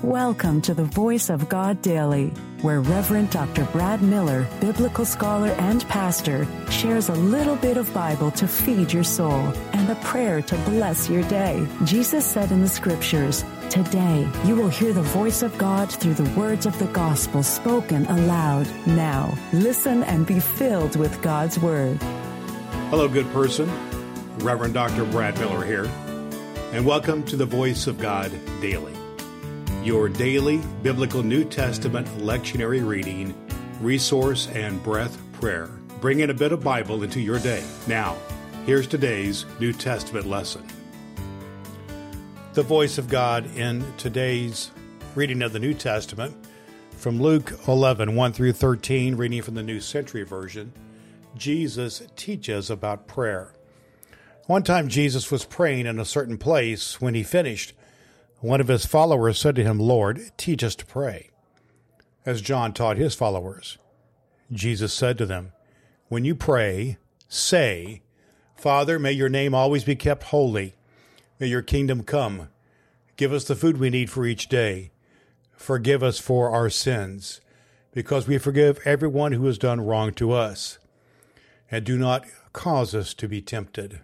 Welcome to the Voice of God Daily, where Reverend Dr. Brad Miller, biblical scholar and pastor, shares a little bit of Bible to feed your soul and a prayer to bless your day. Jesus said in the Scriptures, "Today you will hear the voice of God through the words of the gospel spoken aloud." Now, listen and be filled with God's Word. Hello, good person. Reverend Dr. Brad Miller here, and welcome to the Voice of God Daily, your daily biblical New Testament lectionary reading, resource, and breath prayer, bringing a bit of Bible into your day. Now, here's today's New Testament lesson. The voice of God in today's reading of the New Testament from Luke 11, 1 through 13, reading from the New Century Version. Jesus teaches about prayer. One time Jesus was praying in a certain place. When he finished, one of his followers said to him, "Lord, teach us to pray, as John taught his followers." Jesus said to them, "When you pray, say, 'Father, may your name always be kept holy. May your kingdom come. Give us the food we need for each day. Forgive us for our sins, because we forgive everyone who has done wrong to us. And do not cause us to be tempted.'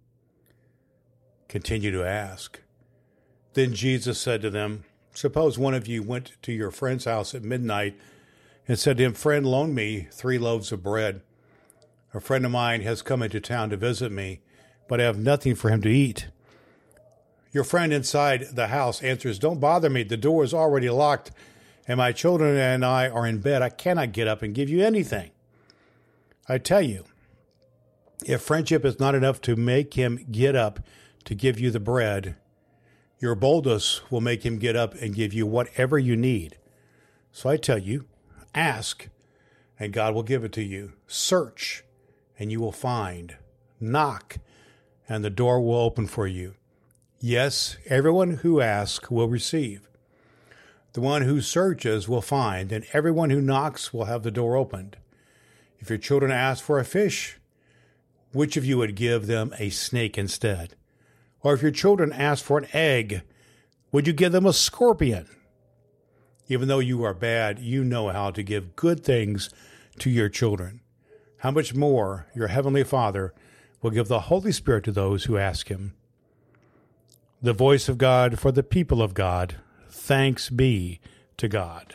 Continue to ask." Then Jesus said to them, "Suppose one of you went to your friend's house at midnight and said to him, 'Friend, loan me 3 loaves of bread. A friend of mine has come into town to visit me, but I have nothing for him to eat.' Your friend inside the house answers, 'Don't bother me. The door is already locked, and my children and I are in bed. I cannot get up and give you anything.' I tell you, if friendship is not enough to make him get up to give you the bread, your boldness will make him get up and give you whatever you need. So I tell you, ask, and God will give it to you. Search, and you will find. Knock, and the door will open for you. Yes, everyone who asks will receive. The one who searches will find, and everyone who knocks will have the door opened. If your children ask for a fish, which of you would give them a snake instead? Or if your children ask for an egg, would you give them a scorpion? Even though you are bad, you know how to give good things to your children. How much more your heavenly Father will give the Holy Spirit to those who ask him." The voice of God for the people of God. Thanks be to God.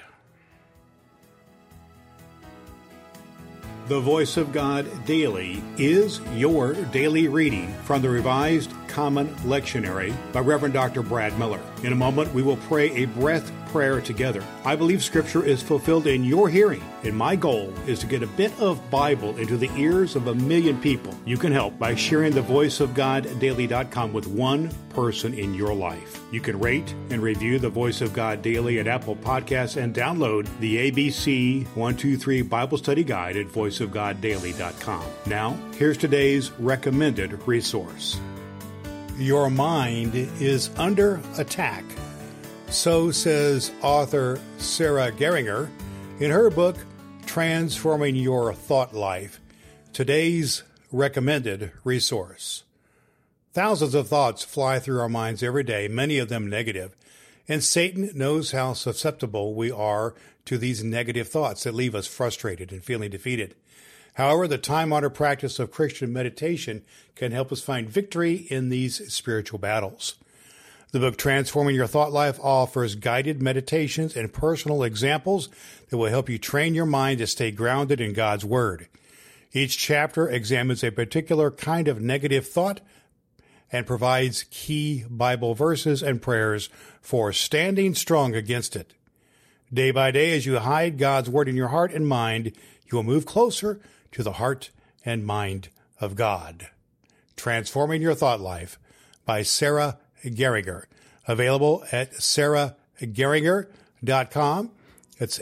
The Voice of God Daily is your daily reading from the Revised Common Lectionary by Reverend Dr. Brad Miller. In a moment, we will pray a breath prayer together. I believe Scripture is fulfilled in your hearing, and my goal is to get a bit of Bible into the ears of 1 million people. You can help by sharing thevoiceofgoddaily.com with one person in your life. You can rate and review the Voice of God Daily at Apple Podcasts and download the ABC 123 Bible Study Guide at voiceofgoddaily.com. Now, here's today's recommended resource. Your mind is under attack. So says author Sarah Geringer in her book, Transforming Your Thought Life. Today's recommended resource. Thousands of thoughts fly through our minds every day, many of them negative. And Satan knows how susceptible we are to these negative thoughts that leave us frustrated and feeling defeated. However, the time-honored practice of Christian meditation can help us find victory in these spiritual battles. The book Transforming Your Thought Life offers guided meditations and personal examples that will help you train your mind to stay grounded in God's Word. Each chapter examines a particular kind of negative thought and provides key Bible verses and prayers for standing strong against it. Day by day, as you hide God's Word in your heart and mind, you will move closer to the heart and mind of God. Transforming Your Thought Life by Sarah Geringer. Available at sarahgeringer.com. It's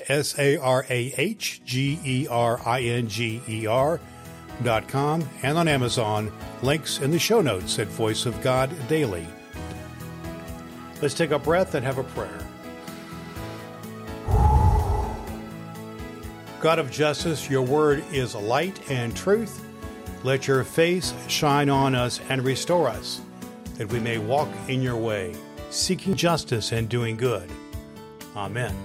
sarahgeringer.com and on Amazon. Links in the show notes at Voice of God Daily. Let's take a breath and have a prayer. God of justice, your word is light and truth. Let your face shine on us and restore us, that we may walk in your way, seeking justice and doing good. Amen.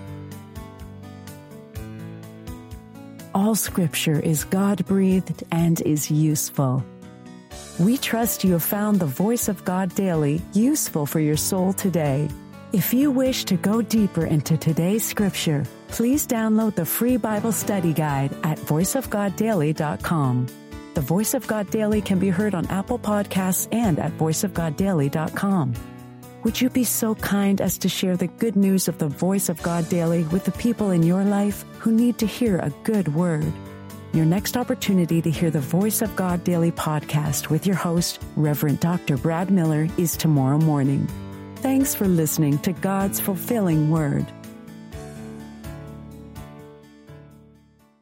All Scripture is God-breathed and is useful. We trust you have found the Voice of God Daily useful for your soul today. If you wish to go deeper into today's Scripture, please download the free Bible study guide at voiceofgoddaily.com. The Voice of God Daily can be heard on Apple Podcasts and at voiceofgoddaily.com. Would you be so kind as to share the good news of the Voice of God Daily with the people in your life who need to hear a good word? Your next opportunity to hear the Voice of God Daily podcast with your host, Reverend Dr. Brad Miller, is tomorrow morning. Thanks for listening to God's fulfilling Word.